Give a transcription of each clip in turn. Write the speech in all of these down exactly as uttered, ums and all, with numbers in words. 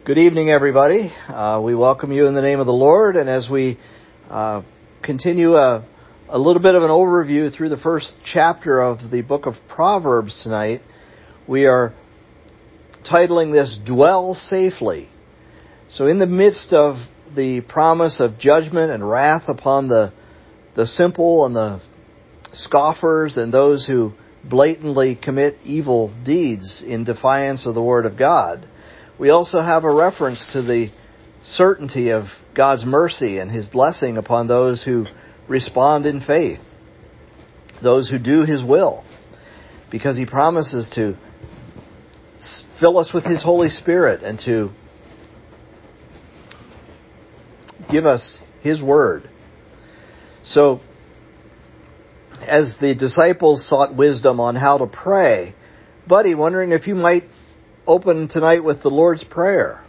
Good evening, everybody. Uh, we welcome you in the name of the Lord, and as we uh, continue a, a little bit of an overview through the first chapter of the book of Proverbs tonight, we are titling this Dwell Safely. So in the midst of the promise of judgment and wrath upon the, the simple and the scoffers and those who blatantly commit evil deeds in defiance of the Word of God, we also have a reference to the certainty of God's mercy and His blessing upon those who respond in faith, those who do His will, because He promises to fill us with His Holy Spirit and to give us His Word. So, as the disciples sought wisdom on how to pray, Buddy, wondering if you might open tonight with the Lord's Prayer.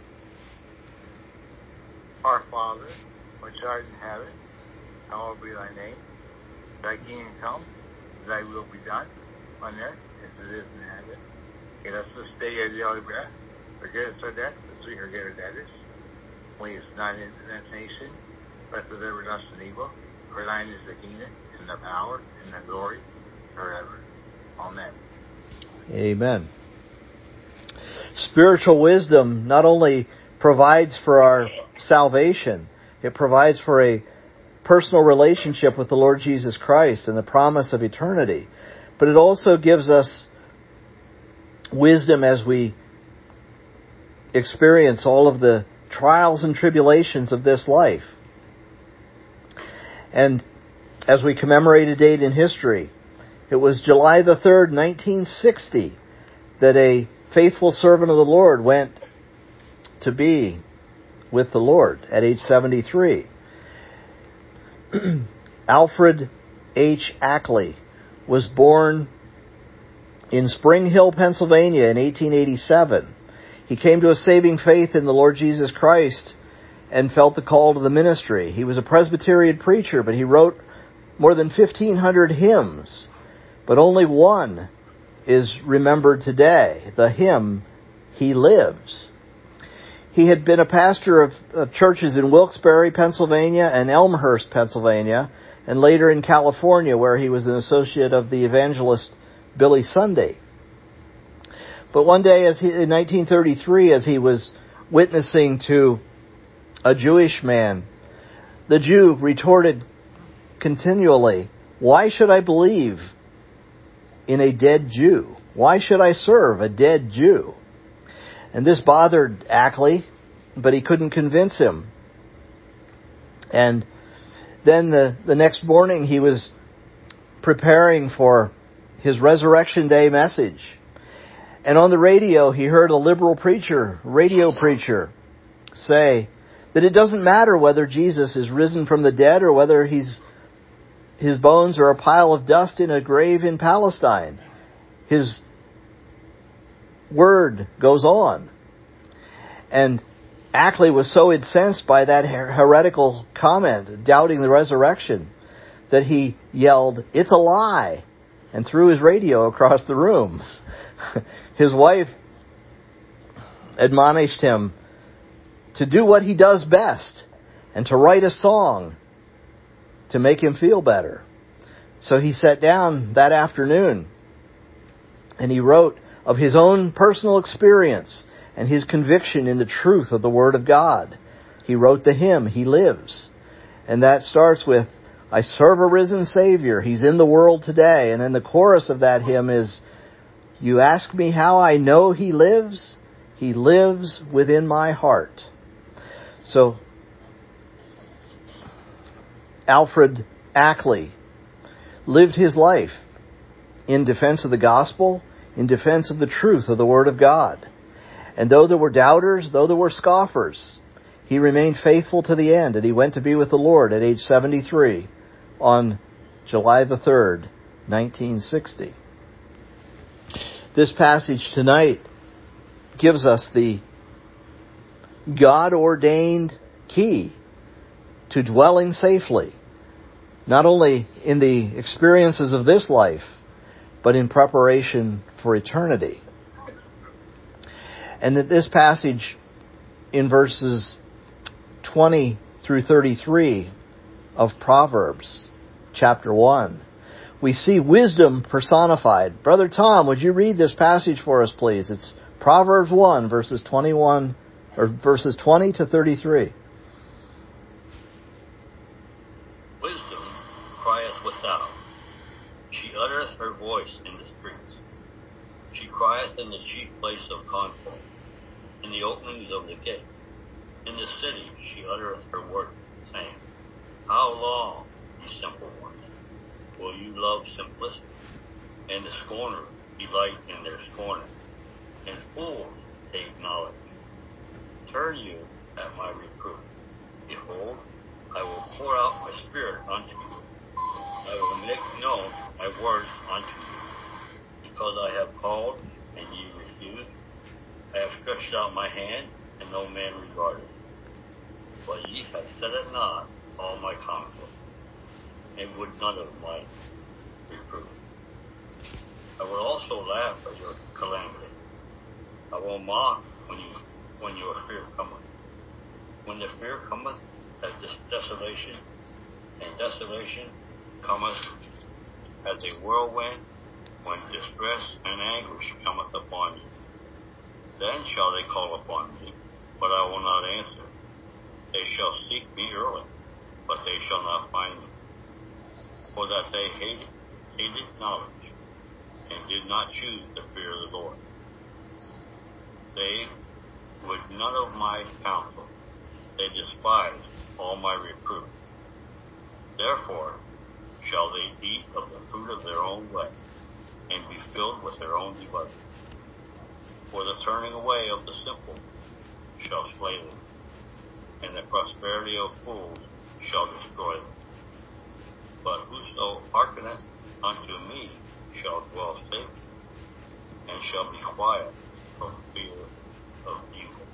Our Father, which art in heaven, hallowed be thy name. Thy kingdom come, thy will be done, on earth as it is in heaven. Give us this day our daily bread. Forgive us our debts, as we forgive our debtors. Lead us not into temptation, but deliver us from evil. For thine is the kingdom, and the power, and the glory, forever. Amen. Amen. Spiritual wisdom not only provides for our salvation, it provides for a personal relationship with the Lord Jesus Christ and the promise of eternity, but it also gives us wisdom as we experience all of the trials and tribulations of this life. And as we commemorate a date in history, it was July the third, nineteen sixty, that a faithful servant of the Lord went to be with the Lord at age seventy-three. Alfred H. Ackley was born in Spring Hill, Pennsylvania in eighteen eighty-seven. He came to a saving faith in the Lord Jesus Christ and felt the call to the ministry. He was a Presbyterian preacher, but he wrote more than fifteen hundred hymns, but only one is remembered today, the hymn, He Lives. He had been a pastor of, of churches in Wilkes-Barre, Pennsylvania, and Elmhurst, Pennsylvania, and later in California, where he was an associate of the evangelist Billy Sunday. But one day, as he, in nineteen thirty-three, as he was witnessing to a Jewish man, the Jew retorted continually, "Why should I believe in a dead Jew? Why should I serve a dead Jew?" And this bothered Ackley, but he couldn't convince him. And then the, the next morning he was preparing for his Resurrection Day message. And on the radio he heard a liberal preacher, radio preacher, say that it doesn't matter whether Jesus is risen from the dead or whether he's his bones are a pile of dust in a grave in Palestine. His word goes on. And Ackley was so incensed by that her- heretical comment, doubting the resurrection, that he yelled, "It's a lie," and threw his radio across the room. His wife admonished him to do what he does best and to write a song to make him feel better. So he sat down that afternoon and he wrote of his own personal experience and his conviction in the truth of the Word of God. He wrote the hymn, He Lives. And that starts with, "I serve a risen Savior. He's in the world today." And then the chorus of that hymn is, "You ask me how I know He lives? He lives within my heart." So, Alfred Ackley lived his life in defense of the gospel, in defense of the truth of the Word of God. And though there were doubters, though there were scoffers, he remained faithful to the end, and he went to be with the Lord at age seventy-three on July the third, nineteen sixty. This passage tonight gives us the God-ordained key to dwelling safely, not only in the experiences of this life, but in preparation for eternity. And that this passage in verses twenty through thirty-three of Proverbs, chapter one. We see wisdom personified. Brother Tom, would you read this passage for us, please? It's Proverbs one, verses twenty-one, or verses twenty to thirty-three. Wisdom crieth without. She uttereth her voice in the streets. She crieth in the chief place of concord, in the openings of the gate. In the city she uttereth her word, saying, How long, ye simple ones, will you love simplicity? And the scorners delight in their scorning, and fools hate knowledge. Turn you at my reproof. Behold, I will pour out my spirit unto you. I will make known my words unto you. Because I have called, and ye refused. I have stretched out my hand, and no man regarded. But ye have set at naught all my counsel, and would none of my reproof. I will also laugh at your calamity. I will mock when you when your fear cometh. When the fear cometh as this desolation, and desolation cometh as a whirlwind, when distress and anguish cometh upon you. Then shall they call upon me, but I will not answer. They shall seek me early, but they shall not find me. For that they hated, hated knowledge, and did not choose the fear of the Lord. They would none of my counsel. They despised all my reproof. Therefore shall they eat of the fruit of their own way, and be filled with their own devices. For the turning away of the simple shall slay them, and the prosperity of fools shall destroy them. But whoso hearkeneth unto me shall dwell safely, and shall be quiet from fear of evil.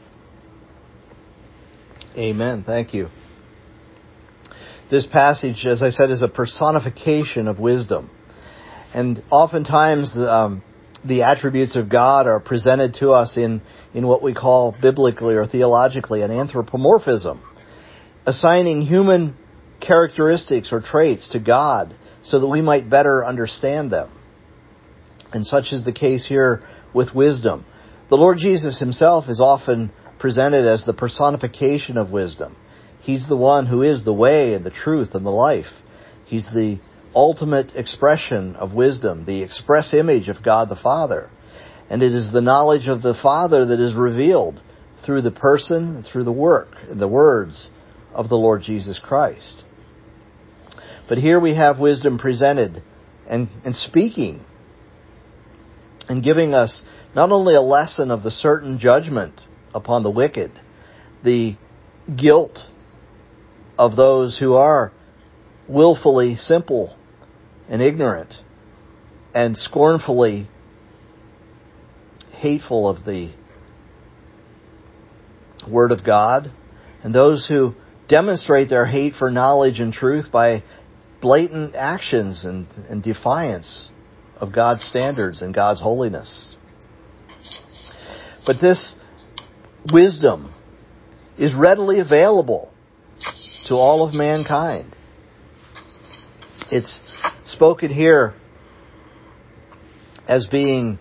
Amen. Thank you. This passage, as I said, is a personification of wisdom. And oftentimes the, um, the attributes of God are presented to us in, in what we call biblically or theologically an anthropomorphism, assigning human characteristics or traits to God so that we might better understand them. And such is the case here with wisdom. The Lord Jesus himself is often presented as the personification of wisdom. He's the one who is the way and the truth and the life. He's the ultimate expression of wisdom, the express image of God the Father. And it is the knowledge of the Father that is revealed through the person, through the work, the words of the Lord Jesus Christ. But here we have wisdom presented and, and speaking and giving us not only a lesson of the certain judgment upon the wicked, the guilt of those who are willfully simple and ignorant and scornfully hateful of the Word of God, and those who demonstrate their hate for knowledge and truth by blatant actions and, and defiance of God's standards and God's holiness. But this wisdom is readily available to all of mankind. It's spoken here as being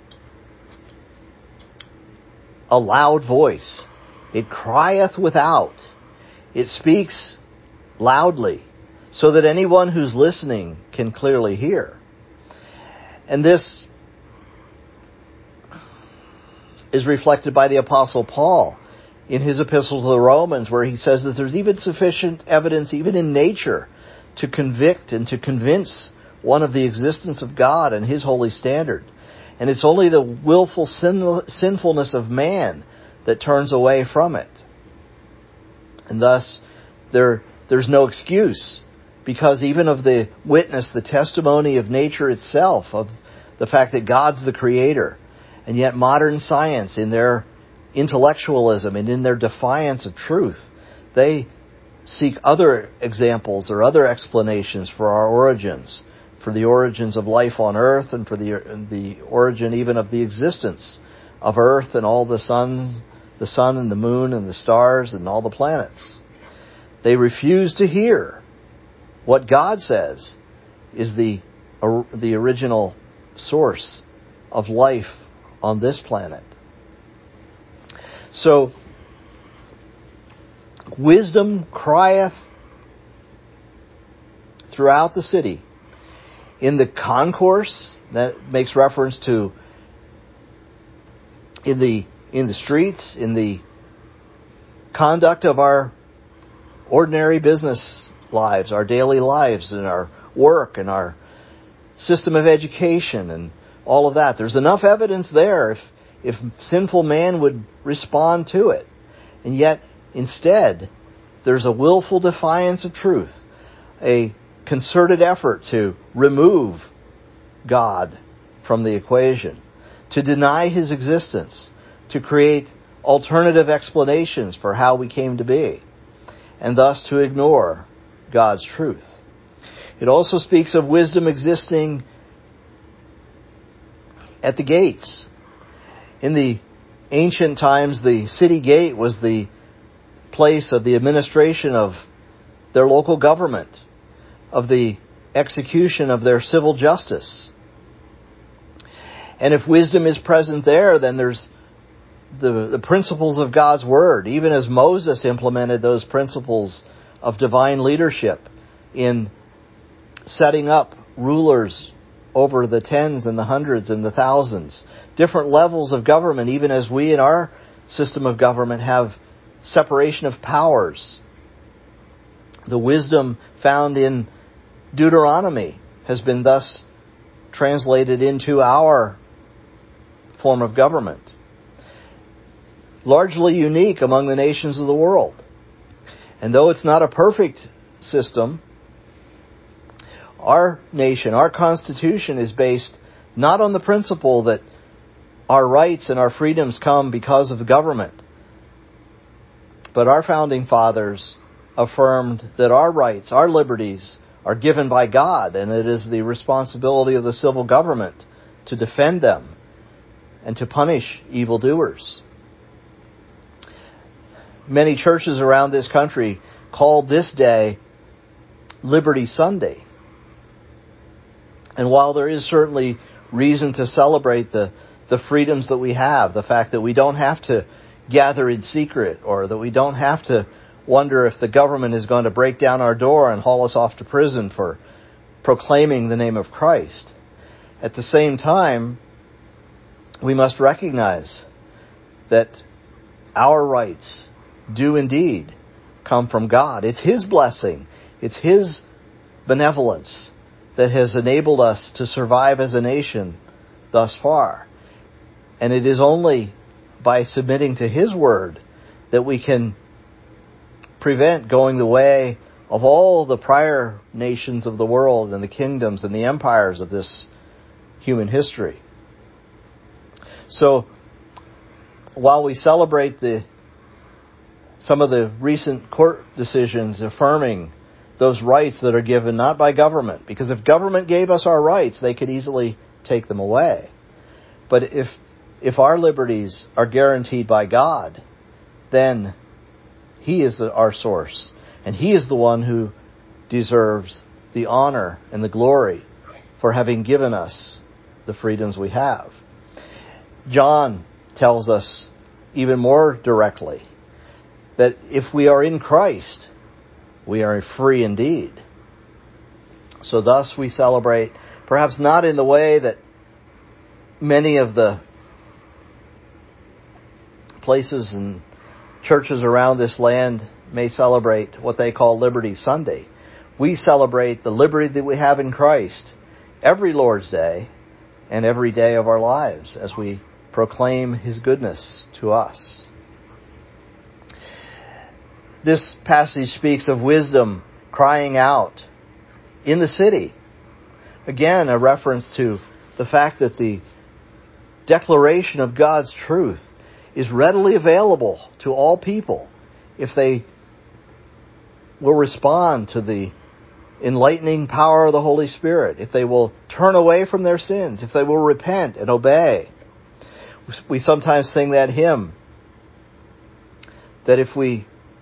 a loud voice. It crieth without. It speaks loudly so that anyone who's listening can clearly hear. And this is reflected by the Apostle Paul in his epistle to the Romans, where he says that there's even sufficient evidence, even in nature, to convict and to convince one of the existence of God and His holy standard. And it's only the willful sin- sinfulness of man that turns away from it. And thus, there there's no excuse, because even of the witness, the testimony of nature itself, of the fact that God's the creator, and yet modern science, in their intellectualism and in their defiance of truth, they seek other examples or other explanations for our origins, for the origins of life on earth, and for the the origin even of the existence of earth and all the suns the sun and the moon and the stars and all the planets. They refuse to hear what God says is the, uh, the original source of life on this planet. So, wisdom crieth throughout the city. In the concourse, that makes reference to in the in the streets, in the conduct of our ordinary business lives, our daily lives, and our work, and our system of education, and all of that. There's enough evidence there if if sinful man would respond to it. And yet, instead, there's a willful defiance of truth, a concerted effort to remove God from the equation, to deny His existence, to create alternative explanations for how we came to be, and thus to ignore God's truth. It also speaks of wisdom existing at the gates. In the ancient times, the city gate was the place of the administration of their local government, of the execution of their civil justice. And if wisdom is present there, then there's the, the principles of God's Word, even as Moses implemented those principles of divine leadership in setting up rulers over the tens and the hundreds and the thousands, different levels of government, even as we in our system of government have separation of powers. The wisdom found in Deuteronomy has been thus translated into our form of government, largely unique among the nations of the world. And though it's not a perfect system, our nation, our Constitution is based not on the principle that our rights and our freedoms come because of the government, but our founding fathers affirmed that our rights, our liberties, are given by God, and it is the responsibility of the civil government to defend them and to punish evildoers. Many churches around this country call this day Liberty Sunday. And while there is certainly reason to celebrate the, the freedoms that we have, the fact that we don't have to gather in secret, or that we don't have to wonder if the government is going to break down our door and haul us off to prison for proclaiming the name of Christ, at the same time, we must recognize that our rights do indeed come from God. It's His blessing. It's His benevolence that has enabled us to survive as a nation thus far. And it is only by submitting to His Word that we can prevent going the way of all the prior nations of the world and the kingdoms and the empires of this human history. So, while we celebrate the some of the recent court decisions affirming those rights that are given not by government, because if government gave us our rights, they could easily take them away. But if if our liberties are guaranteed by God, then He is our source, and He is the one who deserves the honor and the glory for having given us the freedoms we have. John tells us even more directly that if we are in Christ, we are free indeed. So thus we celebrate, perhaps not in the way that many of the places and churches around this land may celebrate what they call Liberty Sunday. We celebrate the liberty that we have in Christ every Lord's Day and every day of our lives as we proclaim His goodness to us. This passage speaks of wisdom crying out in the city. Again, a reference to the fact that the declaration of God's truth is readily available to all people if they will respond to the enlightening power of the Holy Spirit, if they will turn away from their sins, if they will repent and obey. We sometimes sing that hymn, that if we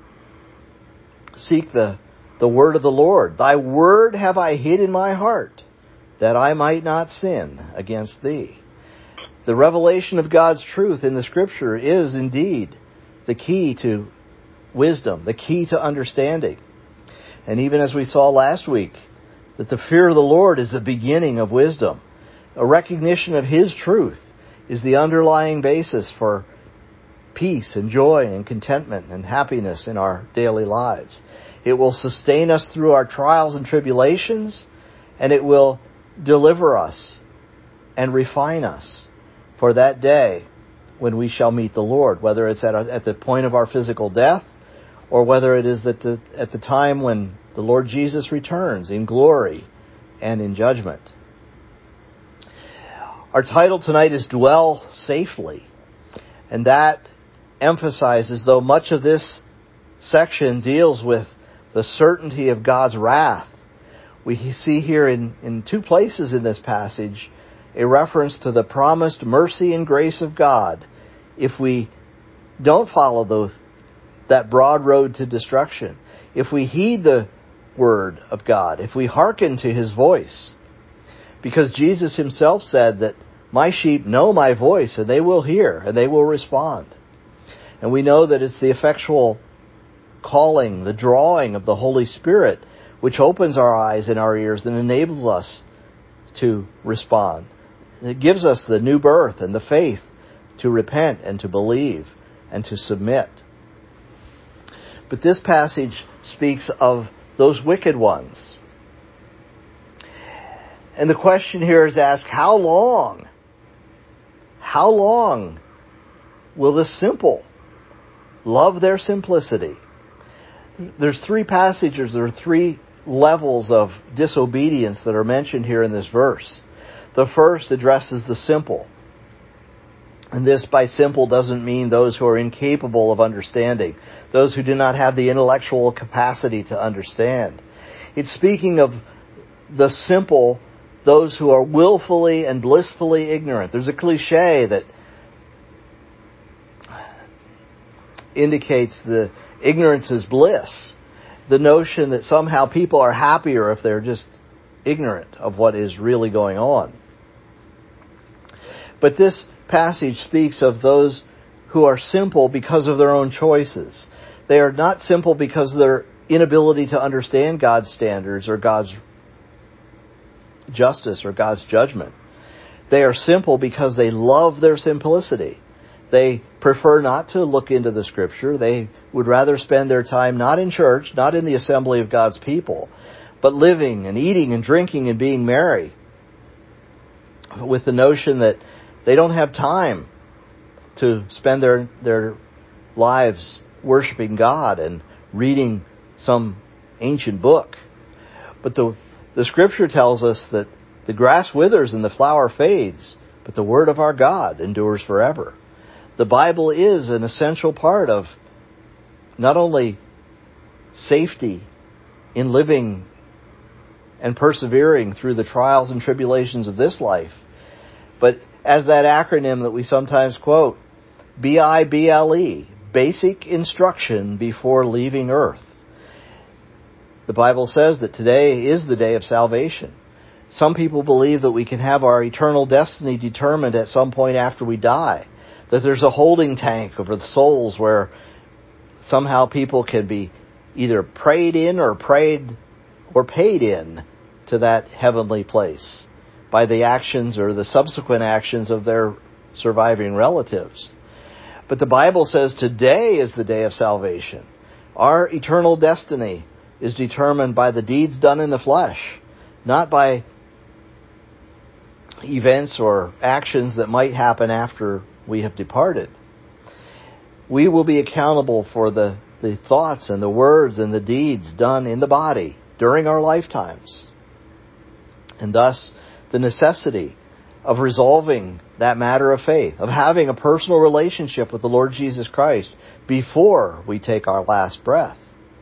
seek the, the word of the Lord, thy word have I hid in my heart, that I might not sin against thee. The revelation of God's truth in the Scripture is indeed the key to wisdom, the key to understanding. And even as we saw last week, that the fear of the Lord is the beginning of wisdom. A recognition of His truth is the underlying basis for peace and joy and contentment and happiness in our daily lives. It will sustain us through our trials and tribulations, and it will deliver us and refine us for that day when we shall meet the Lord, whether it's at, a, at the point of our physical death or whether it is that the, at the time when the Lord Jesus returns in glory and in judgment. Our title tonight is Dwell Safely, and that emphasizes, though much of this section deals with the certainty of God's wrath, we see here in, in two places in this passage a reference to the promised mercy and grace of God if we don't follow the, that broad road to destruction. If we heed the word of God, if we hearken to His voice. Because Jesus Himself said that my sheep know my voice and they will hear and they will respond. And we know that it's the effectual calling, the drawing of the Holy Spirit which opens our eyes and our ears and enables us to respond. It gives us the new birth and the faith to repent and to believe and to submit. But this passage speaks of those wicked ones. And the question here is asked, how long? How long will the simple love their simplicity? There's three passages, there are three levels of disobedience that are mentioned here in this verse. The first addresses the simple. And this by simple doesn't mean those who are incapable of understanding, those who do not have the intellectual capacity to understand. It's speaking of the simple, those who are willfully and blissfully ignorant. There's a cliche that indicates the ignorance is bliss. The notion that somehow people are happier if they're just ignorant of what is really going on. But this passage speaks of those who are simple because of their own choices. They are not simple because of their inability to understand God's standards or God's justice or God's judgment. They are simple because they love their simplicity. They prefer not to look into the Scripture. They would rather spend their time not in church, not in the assembly of God's people, but living and eating and drinking and being merry, with the notion that they don't have time to spend their, their lives worshiping God and reading some ancient book. But the, the Scripture tells us that the grass withers and the flower fades, but the word of our God endures forever. The Bible is an essential part of not only safety in living and persevering through the trials and tribulations of this life, but as that acronym that we sometimes quote, B I B L E, basic instruction before leaving earth. The Bible says that today is the day of salvation. Some people believe that we can have our eternal destiny determined at some point after we die, that there's a holding tank over the souls where somehow people can be either prayed in or prayed or paid in to that heavenly place by the actions or the subsequent actions of their surviving relatives. But the Bible says today is the day of salvation. Our eternal destiny is determined by the deeds done in the flesh, not by events or actions that might happen after we have departed. We will be accountable for the, the thoughts and the words and the deeds done in the body during our lifetimes. And thus, the necessity of resolving that matter of faith, of having a personal relationship with the Lord Jesus Christ before we take our last breath.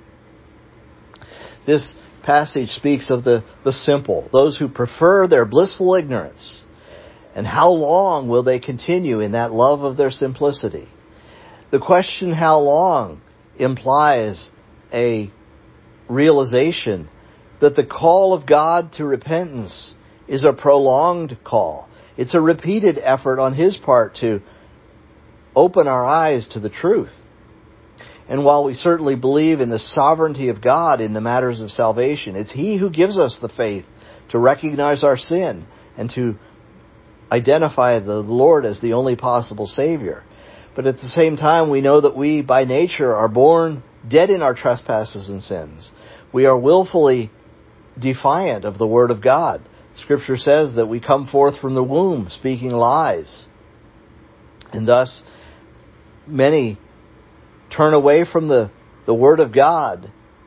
This passage speaks of the, the simple, those who prefer their blissful ignorance. And how long will they continue in that love of their simplicity? The question, how long, implies a realization that the call of God to repentance is a prolonged call. It's a repeated effort on His part to open our eyes to the truth. And while we certainly believe in the sovereignty of God in the matters of salvation, it's He who gives us the faith to recognize our sin and to identify the Lord as the only possible Savior. But at the same time, we know that we, by nature, are born dead in our trespasses and sins. We are willfully defiant of the Word of God. Scripture says that we come forth from the womb speaking lies. And thus, many turn away from the, the Word of God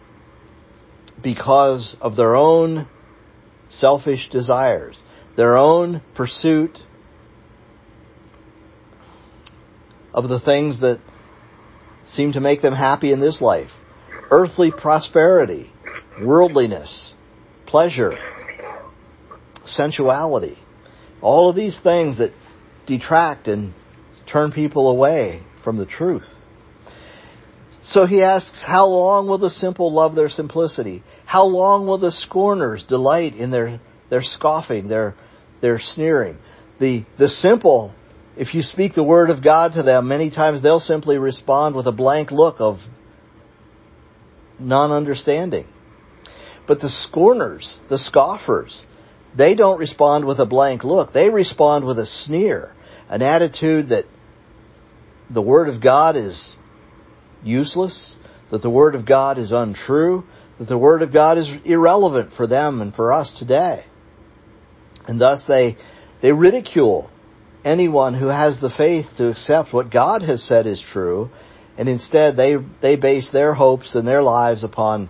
because of their own selfish desires, their own pursuit of the things that seem to make them happy in this life. Earthly prosperity, worldliness, pleasure, sensuality. All of these things that detract and turn people away from the truth. So he asks, how long will the simple love their simplicity? How long will the scorners delight in their, their scoffing, their, their sneering? The, the simple, if you speak the word of God to them, many times they'll simply respond with a blank look of non-understanding. But the scorners, the scoffers, they don't respond with a blank look. They respond with a sneer, an attitude that the Word of God is useless, that the Word of God is untrue, that the Word of God is irrelevant for them and for us today. And thus they, they ridicule anyone who has the faith to accept what God has said is true, and instead they, they base their hopes and their lives upon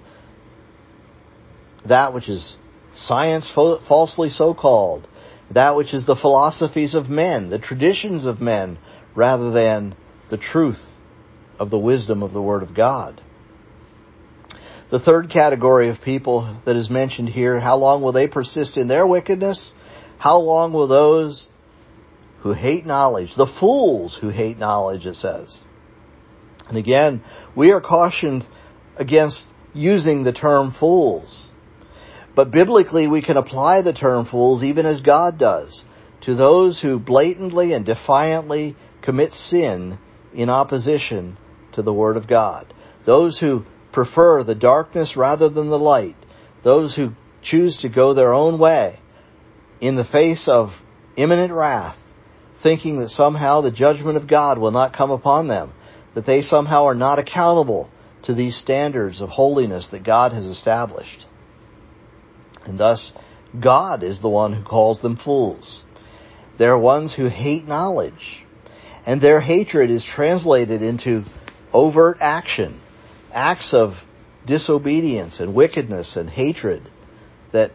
that which is science fo- falsely so called, that which is the philosophies of men, the traditions of men, rather than the truth of the wisdom of the Word of God. The third category of people that is mentioned here, how long will they persist in their wickedness? How long will those who hate knowledge, the fools who hate knowledge, it says. And again, we are cautioned against using the term fools. But biblically, we can apply the term fools even as God does to those who blatantly and defiantly commit sin in opposition to the Word of God. Those who prefer the darkness rather than the light. Those who choose to go their own way in the face of imminent wrath, thinking that somehow the judgment of God will not come upon them, that they somehow are not accountable to these standards of holiness that God has established. And thus, God is the one who calls them fools. They're ones who hate knowledge. And their hatred is translated into overt action, acts of disobedience and wickedness and hatred that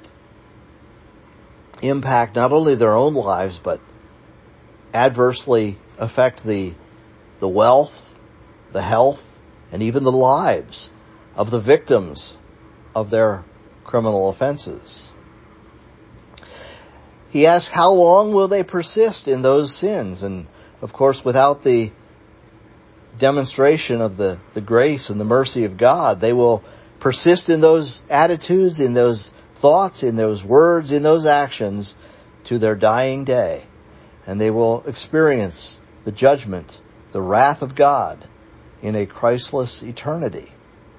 impact not only their own lives, but adversely affect the, the wealth, the health, and even the lives of the victims of their criminal offenses. He asks, how long will they persist in those sins? And of course, without the demonstration of the, the grace and the mercy of God, they will persist in those attitudes, in those thoughts, in those words, in those actions to their dying day. And they will experience the judgment, the wrath of God in a Christless eternity.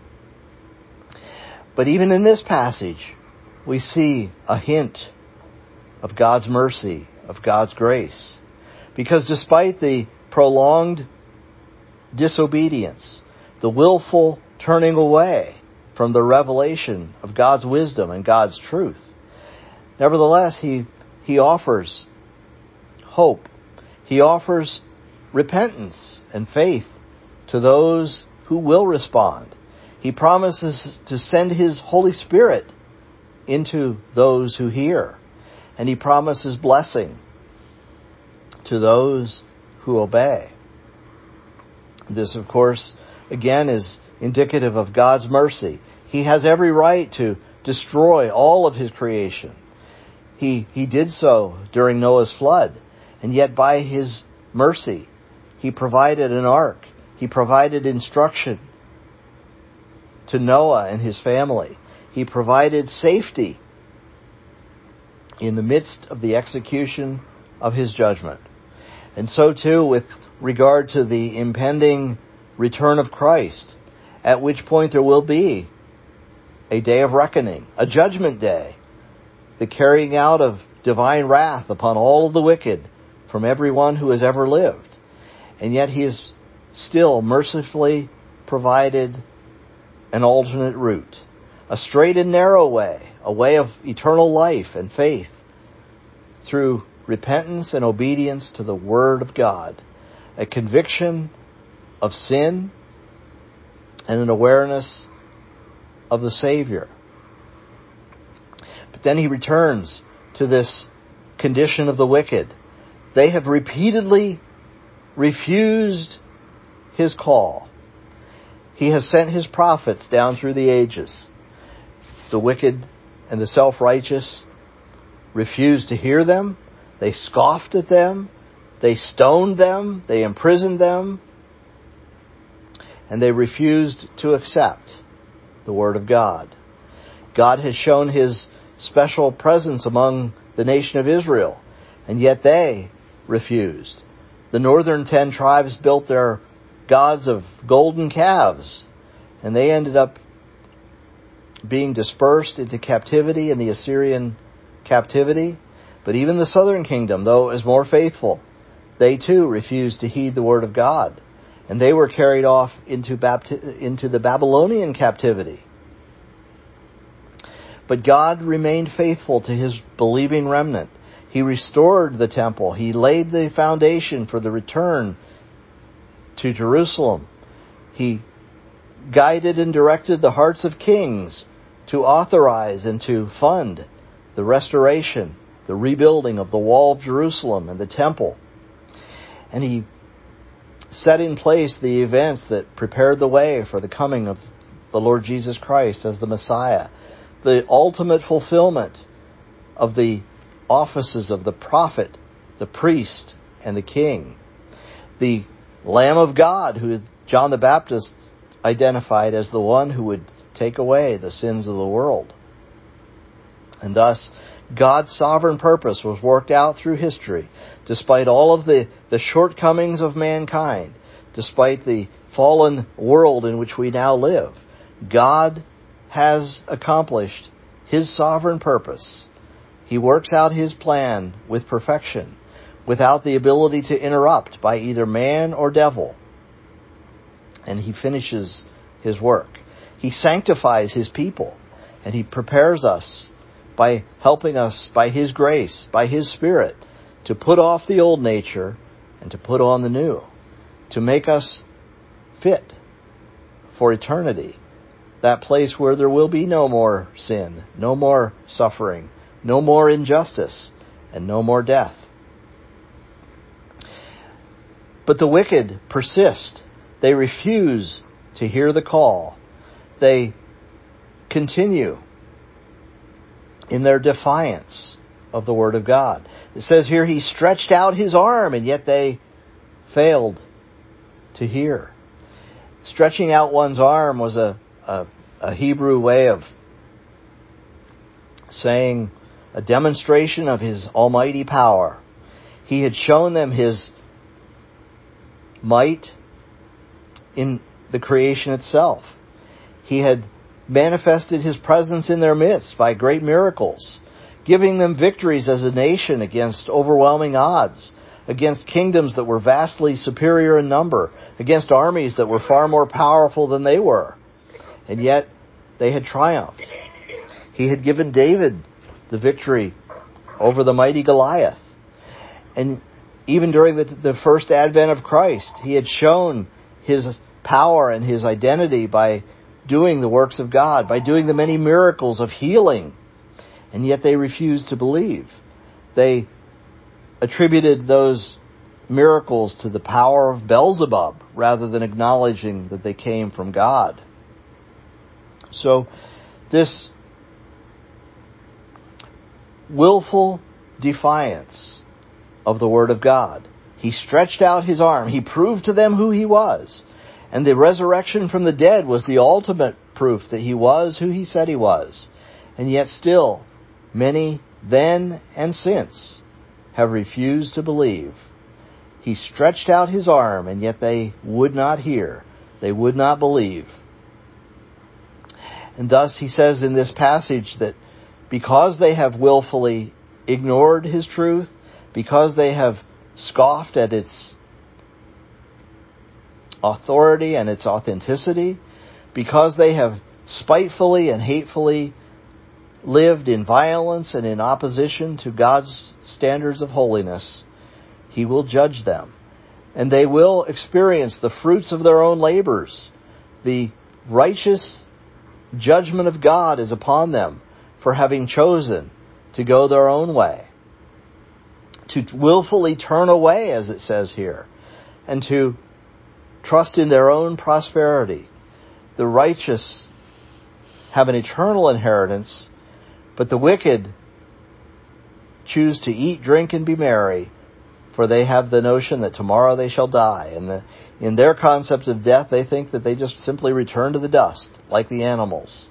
But even in this passage, we see a hint of God's mercy, of God's grace. Because despite the prolonged disobedience, the willful turning away from the revelation of God's wisdom and God's truth, nevertheless, He, he offers hope. He offers repentance and faith to those who will respond. He promises to send His Holy Spirit into those who hear. And He promises blessing to those who obey. This, of course, again is indicative of God's mercy. He has every right to destroy all of His creation. He, he did so during Noah's flood. And yet by His mercy, He provided an ark. He provided instruction to Noah and his family. He provided safety in the midst of the execution of his judgment. And so too with regard to the impending return of Christ, at which point there will be a day of reckoning, a judgment day, the carrying out of divine wrath upon all of the wicked from everyone who has ever lived. And yet he has still mercifully provided an alternate route, a straight and narrow way, a way of eternal life and faith through repentance and obedience to the Word of God, a conviction of sin and an awareness of the Savior. But then he returns to this condition of the wicked. They have repeatedly refused his call. He has sent his prophets down through the ages. The wicked and the self-righteous refused to hear them. They scoffed at them. They stoned them. They imprisoned them. And they refused to accept the Word of God. God has shown his special presence among the nation of Israel, and yet they refused. The northern ten tribes built their gods of golden calves, and they ended up being dispersed into captivity in the Assyrian captivity. But even the southern kingdom, though it was more faithful, they too refused to heed the Word of God, and they were carried off into, Bapti- into the Babylonian captivity. But God remained faithful to his believing remnant. He restored the temple. He laid the foundation for the return to Jerusalem. He guided and directed the hearts of kings to authorize and to fund the restoration, the rebuilding of the wall of Jerusalem and the temple. And he set in place the events that prepared the way for the coming of the Lord Jesus Christ as the Messiah, the ultimate fulfillment of the offices of the prophet, the priest, and the king. The Lamb of God, who John the Baptist identified as the one who would take away the sins of the world. And thus, God's sovereign purpose was worked out through history, despite all of the, the shortcomings of mankind, despite the fallen world in which we now live. God has accomplished his sovereign purpose. He works out his plan with perfection, without the ability to interrupt by either man or devil. And he finishes his work. He sanctifies his people, and he prepares us by helping us by his grace, by his Spirit, to put off the old nature and to put on the new, to make us fit for eternity, that place where there will be no more sin, no more suffering, no more injustice, and no more death. But the wicked persist. They refuse to hear the call. They continue in their defiance of the Word of God. It says here, he stretched out his arm, and yet they failed to hear. Stretching out one's arm was a, a, a Hebrew way of saying a demonstration of his almighty power. He had shown them his might in the creation itself. He had manifested his presence in their midst by great miracles, giving them victories as a nation against overwhelming odds, against kingdoms that were vastly superior in number, against armies that were far more powerful than they were. And yet they had triumphed. He had given David the victory over the mighty Goliath. And even during the, the first advent of Christ, he had shown his power and his identity by doing the works of God, by doing the many miracles of healing. And yet they refused to believe. They attributed those miracles to the power of Beelzebub rather than acknowledging that they came from God. So this willful defiance of the Word of God. He stretched out his arm. He proved to them who he was. And the resurrection from the dead was the ultimate proof that he was who he said he was. And yet still, many then and since have refused to believe. He stretched out his arm, and yet they would not hear. They would not believe. And thus he says in this passage that because they have willfully ignored his truth, because they have scoffed at its authority and its authenticity, because they have spitefully and hatefully lived in violence and in opposition to God's standards of holiness, he will judge them. And they will experience the fruits of their own labors. The righteous judgment of God is upon them for having chosen to go their own way, to willfully turn away, as it says here, and to trust in their own prosperity. The righteous have an eternal inheritance, but the wicked choose to eat, drink, and be merry, for they have the notion that tomorrow they shall die. And the, in their concept of death, they think that they just simply return to the dust, like the animals.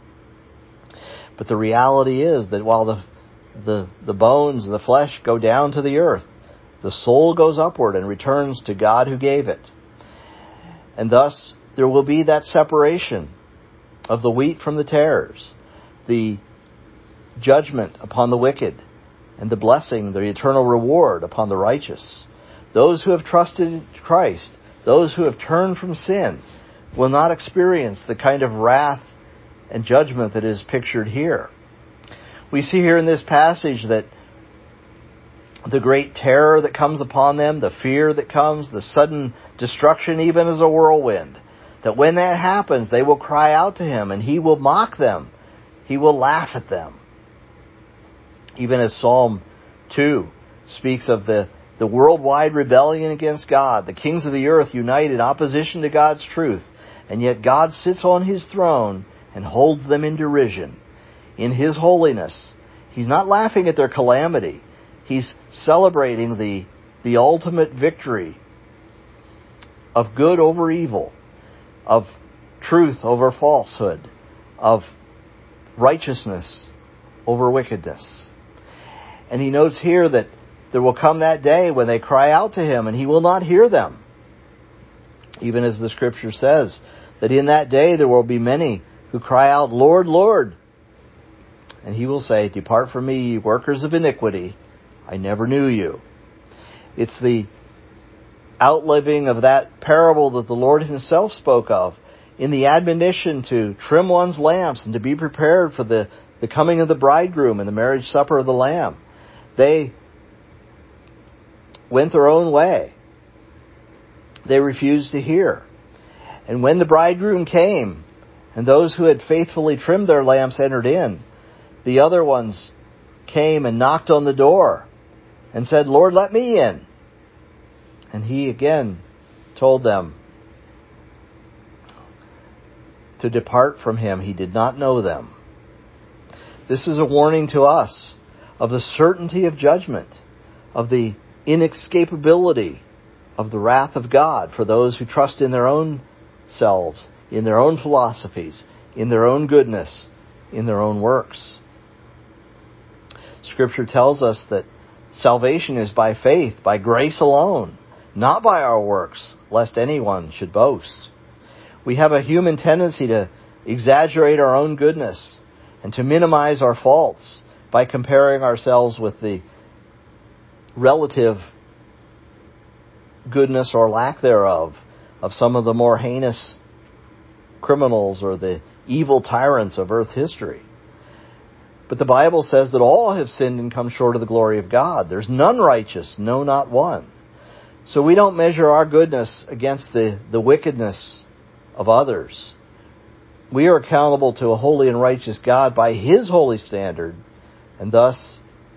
But the reality is that while the the, the bones, the flesh go down to the earth, the soul goes upward and returns to God who gave it. And thus, there will be that separation of the wheat from the tares, the judgment upon the wicked, and the blessing, the eternal reward upon the righteous. Those who have trusted in Christ, those who have turned from sin, will not experience the kind of wrath and judgment that is pictured here. We see here in this passage that the great terror that comes upon them, the fear that comes, the sudden destruction even as a whirlwind, that when that happens, they will cry out to him and he will mock them. He will laugh at them. Even as Psalm two speaks of the, the worldwide rebellion against God, the kings of the earth unite in opposition to God's truth, and yet God sits on his throne and holds them in derision. In his holiness, he's not laughing at their calamity. He's celebrating the, the ultimate victory of good over evil, of truth over falsehood, of righteousness over wickedness. And he notes here that there will come that day when they cry out to him and he will not hear them. Even as the scripture says, that in that day there will be many who cry out, Lord, Lord. And he will say, depart from me, ye workers of iniquity. I never knew you. It's the outliving of that parable that the Lord himself spoke of in the admonition to trim one's lamps and to be prepared for the, the coming of the bridegroom and the marriage supper of the Lamb. They went their own way. They refused to hear. And when the bridegroom came, and those who had faithfully trimmed their lamps entered in, the other ones came and knocked on the door and said, Lord, let me in. And he again told them to depart from him. He did not know them. This is a warning to us of the certainty of judgment, of the inescapability of the wrath of God for those who trust in their own selves, in their own philosophies, in their own goodness, in their own works. Scripture tells us that salvation is by faith, by grace alone, not by our works, lest anyone should boast. We have a human tendency to exaggerate our own goodness and to minimize our faults by comparing ourselves with the relative goodness or lack thereof of some of the more heinous criminals or the evil tyrants of earth history. But the Bible says that all have sinned and come short of the glory of God. There's none righteous, no, not one. So we don't measure our goodness against the, the wickedness of others. We are accountable to a holy and righteous God by his holy standard, and thus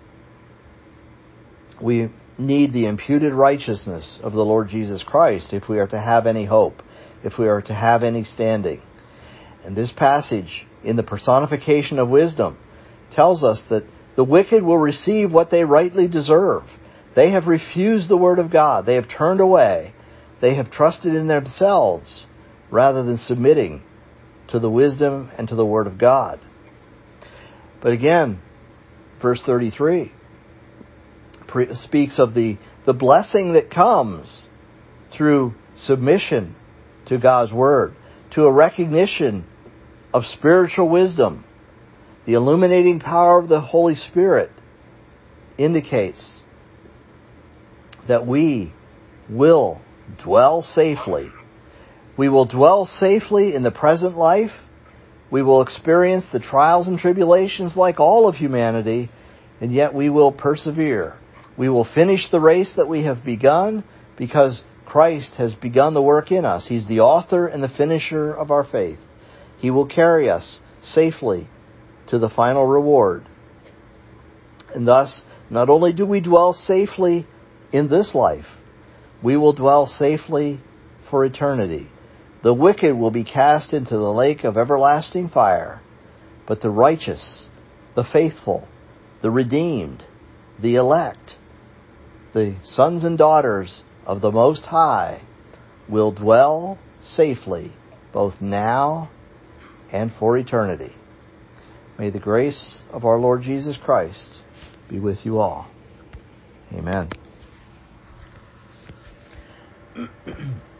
we need the imputed righteousness of the Lord Jesus Christ if we are to have any hope, if we are to have any standing. And this passage, in the personification of wisdom, tells us that the wicked will receive what they rightly deserve. They have refused the word of God. They have turned away. They have trusted in themselves rather than submitting to to the wisdom and to the Word of God. But again, verse thirty-three pre- speaks of the, the blessing that comes through submission to God's Word, to a recognition of spiritual wisdom. The illuminating power of the Holy Spirit indicates that we will dwell safely. We will dwell safely in the present life. We will experience the trials and tribulations like all of humanity, and yet we will persevere. We will finish the race that we have begun because Christ has begun the work in us. He's the author and the finisher of our faith. He will carry us safely to the final reward. And thus, not only do we dwell safely in this life, we will dwell safely for eternity. The wicked will be cast into the lake of everlasting fire, but the righteous, the faithful, the redeemed, the elect, the sons and daughters of the Most High will dwell safely both now and for eternity. May the grace of our Lord Jesus Christ be with you all. Amen.